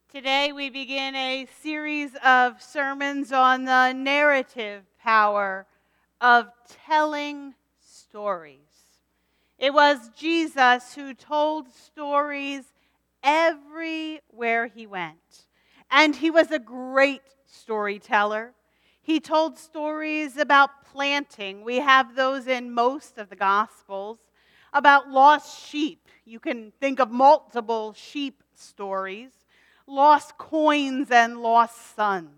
Today we begin a series of sermons on the narrative power of telling stories. It was Jesus who told stories everywhere he went. And he was a great storyteller. He told stories about planting. We have those in most of the Gospels. About lost sheep. You can think of multiple sheep stories. Lost coins and lost sons.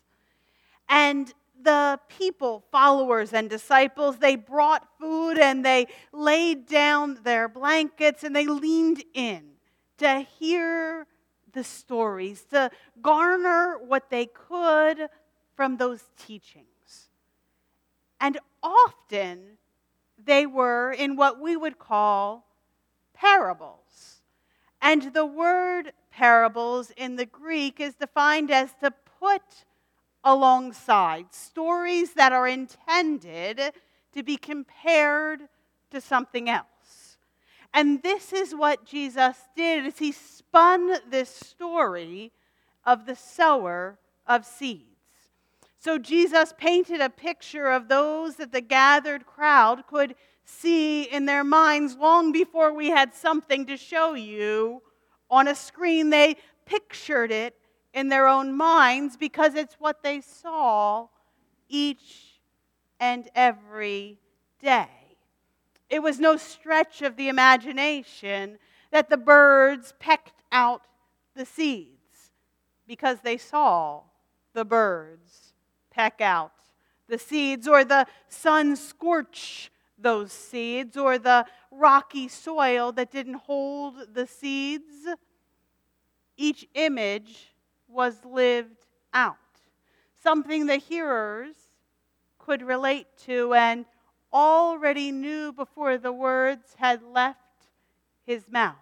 And the people, followers and disciples, they brought food and they laid down their blankets and they leaned in to hear the stories, to garner what they could from those teachings. And often they were in what we would call parables. And the word parables in the Greek is defined as to put alongside stories that are intended to be compared to something else. And this is what Jesus did, is he spun this story of the sower of seeds. So Jesus painted a picture of those that the gathered crowd could see in their minds long before we had something to show you on a screen. They pictured it in their own minds because it's what they saw each and every day. It was no stretch of the imagination that the birds pecked out the seeds because they saw the birds peck out the seeds, or the sun scorch those seeds, or the rocky soil that didn't hold the seeds. Each image was lived out, something the hearers could relate to and already knew before the words had left his mouth.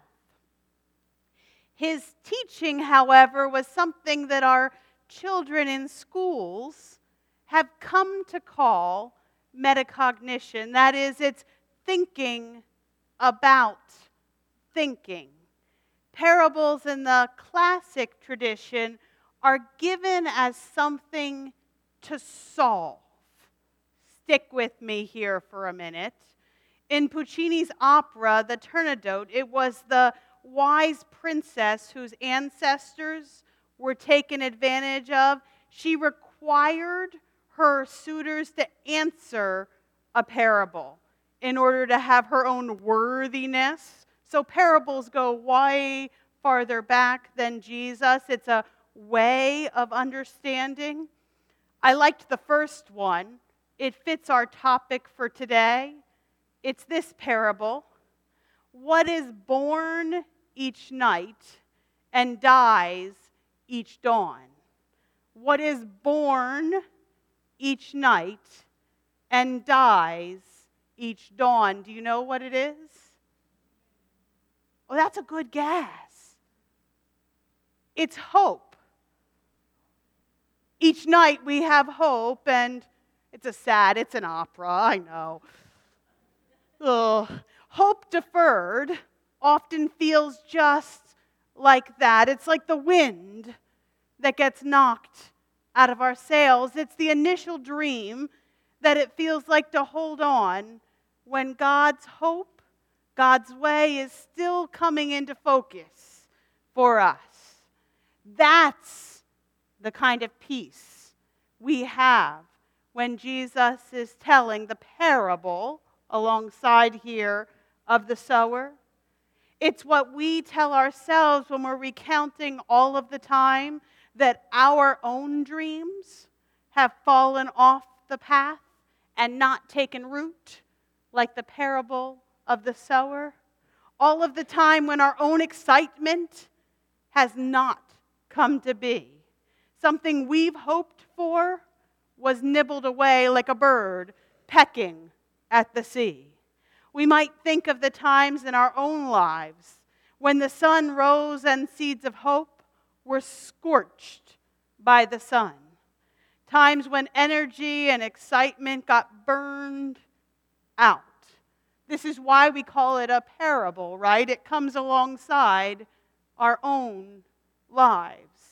His teaching, however, was something that our children in schools have come to call metacognition. That is, it's thinking about thinking. Parables in the classic tradition are given as something to solve. Stick with me here for a minute. In Puccini's opera, The Turandot, it was the wise princess whose ancestors were taken advantage of. She required her suitors to answer a parable in order to have her own worthiness. So parables go way farther back than Jesus. It's a way of understanding. I liked the first one. It fits our topic for today. It's this parable. What is born each night and dies each dawn? What is born each night and dies each dawn? Do you know what it is? Oh, that's a good guess. It's hope. Each night we have hope, and it's an opera, I know. Ugh. Hope deferred often feels just like that. It's like the wind that gets knocked out of our sails. It's the initial dream that it feels like to hold on when God's hope, God's way is still coming into focus for us. That's the kind of peace we have when Jesus is telling the parable alongside here of the sower. It's what we tell ourselves when we're recounting all of the time that our own dreams have fallen off the path and not taken root, like the parable of the sower. All of the time when our own excitement has not come to be. Something we've hoped for was nibbled away like a bird pecking at the sea. We might think of the times in our own lives when the sun rose and seeds of hope were scorched by the sun. Times when energy and excitement got burned out. This is why we call it a parable, right? It comes alongside our own lives.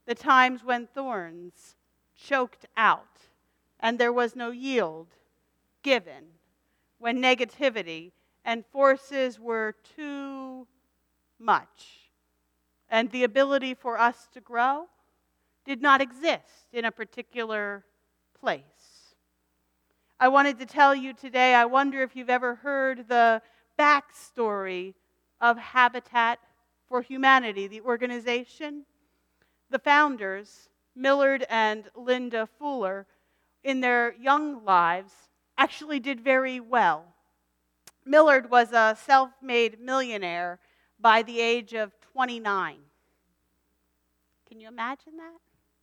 the times when thorns choked out and there was no yield given, when negativity and forces were too much, and the ability for us to grow did not exist in a particular place. I wanted to tell you today, I wonder if you've ever heard the backstory of Habitat for Humanity, the organization. The founders, Millard and Linda Fuller, in their young lives, actually did very well. Millard was a self-made millionaire by the age of 29. Can you imagine that?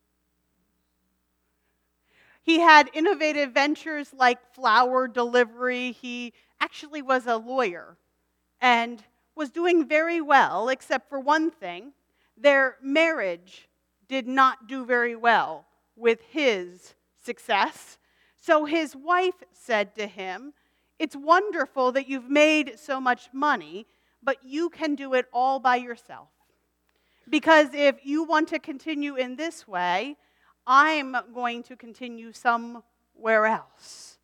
He had innovative ventures like flower delivery. He actually was a lawyer and was doing very well, except for one thing. Their marriage did not do very well with his success. So his wife said to him, "It's wonderful that you've made so much money, but you can do it all by yourself. Because if you want to continue in this way, I'm going to continue somewhere else."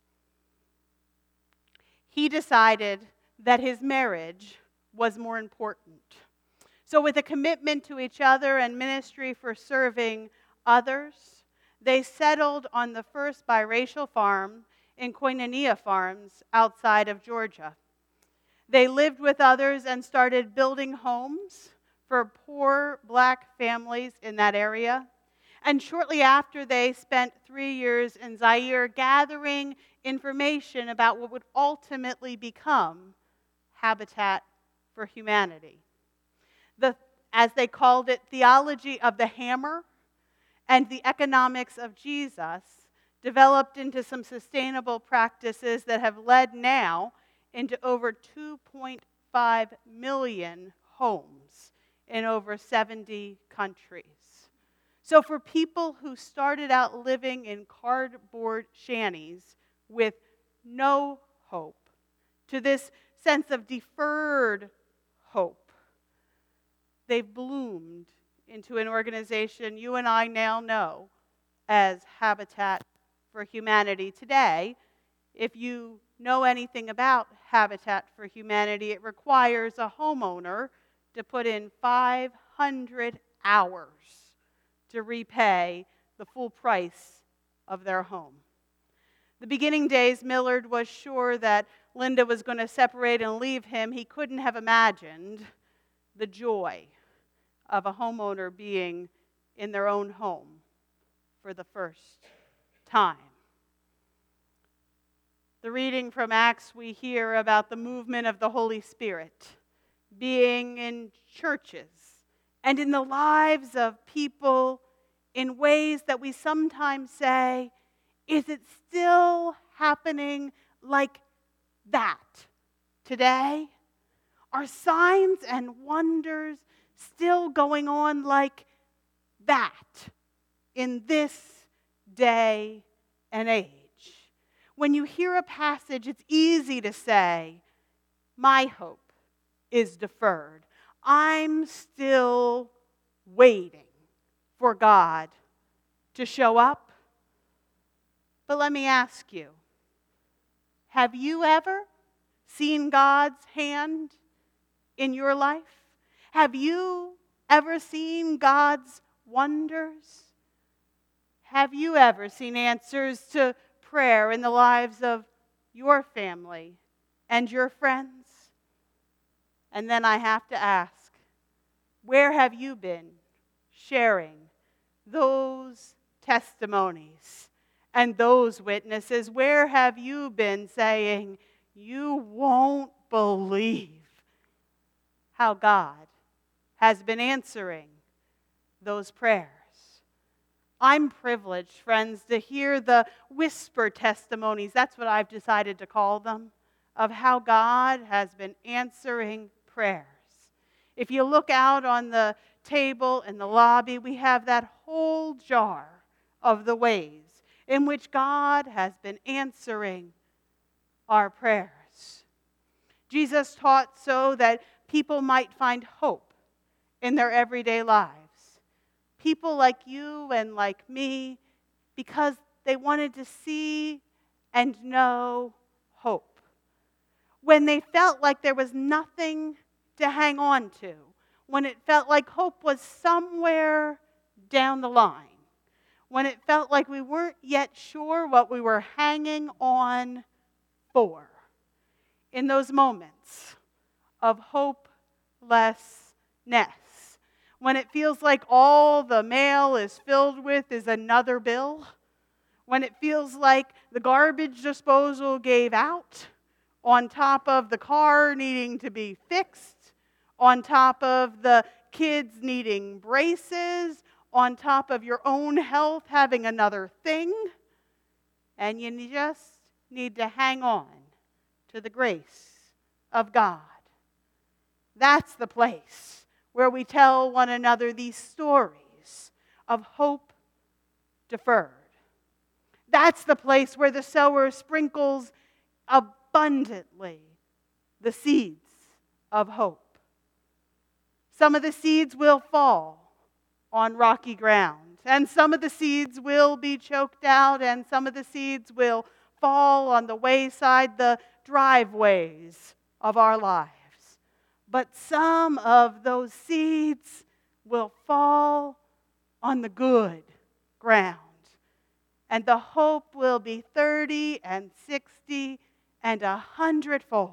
He decided that his marriage was more important. So with a commitment to each other and ministry for serving others, they settled on the first biracial farm in Koinonia Farms outside of Georgia. They lived with others and started building homes for poor black families in that area. And shortly after, they spent 3 years in Zaire gathering information about what would ultimately become Habitat for Humanity. As they called it, theology of the hammer and the economics of Jesus developed into some sustainable practices that have led now into over 2.5 million homes in over 70 countries. So for people who started out living in cardboard shanties with no hope, to this sense of deferred hope, they've bloomed into an organization you and I now know as Habitat for Humanity. Today, if you know anything about Habitat for Humanity, it requires a homeowner to put in 500 hours to repay the full price of their home. The beginning days, Millard was sure that Linda was going to separate and leave him. He couldn't have imagined the joy of a homeowner being in their own home for the first time. The reading from Acts, we hear about the movement of the Holy Spirit being in churches and in the lives of people in ways that we sometimes say, is it still happening like that today? Are signs and wonders still going on like that in this day and age? When you hear a passage, it's easy to say, my hope is deferred. I'm still waiting for God to show up. But let me ask you, have you ever seen God's hand in your life? Have you ever seen God's wonders? Have you ever seen answers to prayer in the lives of your family and your friends? And then I have to ask, where have you been sharing those testimonies and those witnesses? Where have you been saying, you won't believe how God has been answering those prayers? I'm privileged, friends, to hear the whisper testimonies, that's what I've decided to call them, of how God has been answering prayers. If you look out on the table in the lobby, we have that whole jar of the ways in which God has been answering our prayers. Jesus taught so that people might find hope in their everyday lives. people like you and like me, because they wanted to see and know hope. When they felt like there was nothing to hang on to, when it felt like hope was somewhere down the line, when it felt like we weren't yet sure what we were hanging on for. In those moments of hopelessness, when it feels like all the mail is filled with is another bill, when it feels like the garbage disposal gave out, on top of the car needing to be fixed, on top of the kids needing braces, on top of your own health having another thing, and you just need to hang on to the grace of God. That's the place where we tell one another these stories of hope deferred. That's the place where the sower sprinkles abundantly the seeds of hope. Some of the seeds will fall on rocky ground, and some of the seeds will be choked out, and some of the seeds will fall on the wayside, the driveways of our lives. But some of those seeds will fall on the good ground, and the hope will be 30 and 60 and 100-fold.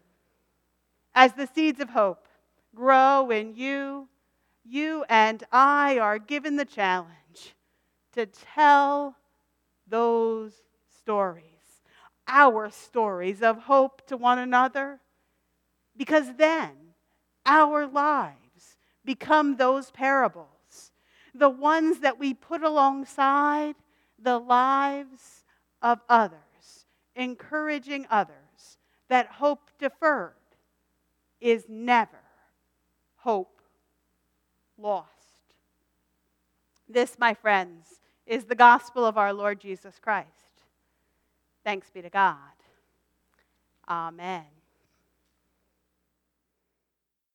As the seeds of hope grow in you, you and I are given the challenge to tell those stories, our stories of hope to one another, because then our lives become those parables, the ones that we put alongside the lives of others, encouraging others that hope deferred is never hope lost. This, my friends, is the gospel of our Lord Jesus Christ. Thanks be to God. Amen.